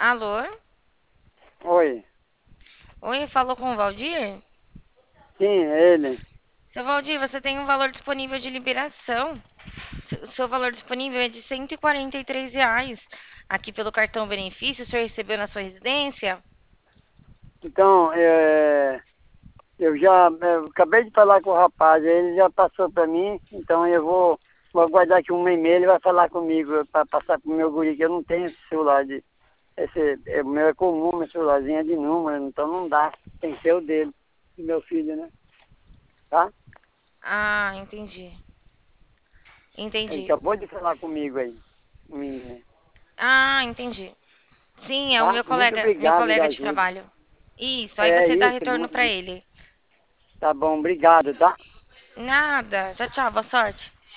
Alô? Oi, Oi, falou com o Valdir? sim, é ele. Seu Valdir, você tem um valor disponível de liberação. O seu valor disponível é de R$ 143. Aqui pelo cartão benefício, o senhor recebeu na sua residência? Então, eu acabei de falar com o rapaz, ele já passou para mim, então vou aguardar aqui um e-mail, ele vai falar comigo para passar pro meu guri, que eu não tenho esse celular o meu é comum, meu celularzinho é de número, então não dá, tem que ser o dele, do meu filho, né? Tá? Ah, entendi. Ele Entendi. acabou de falar comigo aí, menina, Ah, entendi. Sim, é o tá? meu Muito colega, meu obrigado da colega de ajuda. trabalho. Isso, aí É você dá isso, retorno pra ele. tá bom, obrigado, tá? Nada. Tchau, tchau, boa sorte.